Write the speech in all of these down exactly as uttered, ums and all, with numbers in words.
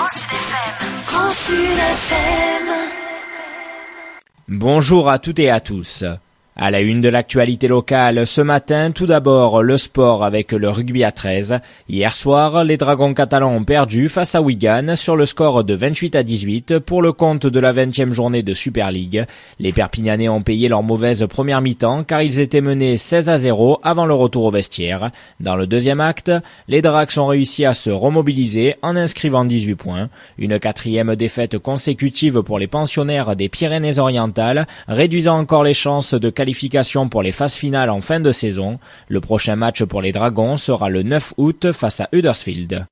Bonjour à toutes et à tous. À la une de l'actualité locale, ce matin, tout d'abord le sport avec le rugby à treize. Hier soir, les Dragons catalans ont perdu face à Wigan sur le score de vingt-huit à dix-huit pour le compte de la vingtième journée de Super League. Les Perpignanais ont payé leur mauvaise première mi-temps car ils étaient menés seize à zéro avant le retour au vestiaire. Dans le deuxième acte, les Dracs ont réussi à se remobiliser en inscrivant dix-huit points. Une quatrième défaite consécutive pour les pensionnaires des Pyrénées-Orientales, réduisant encore les chances de qualification pour les phases finales en fin de saison. Le prochain match pour les Dragons sera le neuf août face à Huddersfield.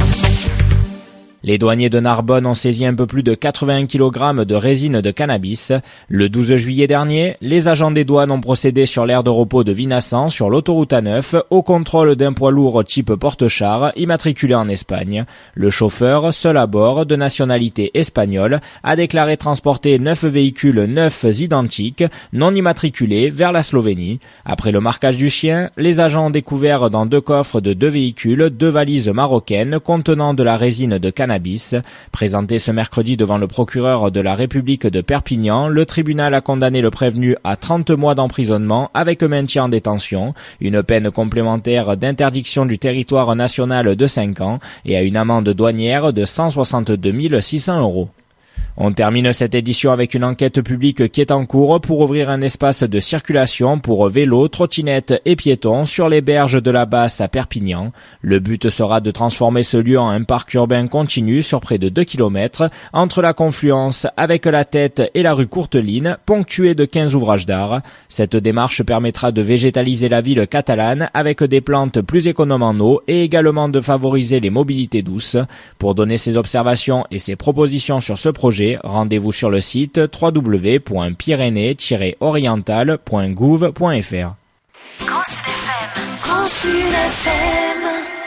Les douaniers de Narbonne ont saisi un peu plus de quatre-vingts kilogrammes de résine de cannabis. Le douze juillet dernier, les agents des douanes ont procédé sur l'aire de repos de Vinassan sur l'autoroute A neuf au contrôle d'un poids lourd type porte-char immatriculé en Espagne. Le chauffeur, seul à bord, de nationalité espagnole, a déclaré transporter neuf véhicules neufs identiques, non immatriculés, vers la Slovénie. Après le marquage du chien, les agents ont découvert dans deux coffres de deux véhicules deux valises marocaines contenant de la résine de cannabis. Présenté ce mercredi devant le procureur de la République de Perpignan, le tribunal a condamné le prévenu à trente mois d'emprisonnement avec maintien en détention, une peine complémentaire d'interdiction du territoire national de cinq ans et à une amende douanière de cent soixante-deux mille six cents euros. On termine cette édition avec une enquête publique qui est en cours pour ouvrir un espace de circulation pour vélos, trottinettes et piétons sur les berges de la Basse à Perpignan. Le but sera de transformer ce lieu en un parc urbain continu sur près de deux kilomètres entre la confluence avec la Tête et la rue Courteline, ponctuée de quinze ouvrages d'art. Cette démarche permettra de végétaliser la ville catalane avec des plantes plus économes en eau et également de favoriser les mobilités douces. Pour donner ses observations et ses propositions sur ce projet, rendez-vous sur le site w w w point pyrénées tiret orientales point gouv point f r. Grand Sud F M. Grand Sud F M.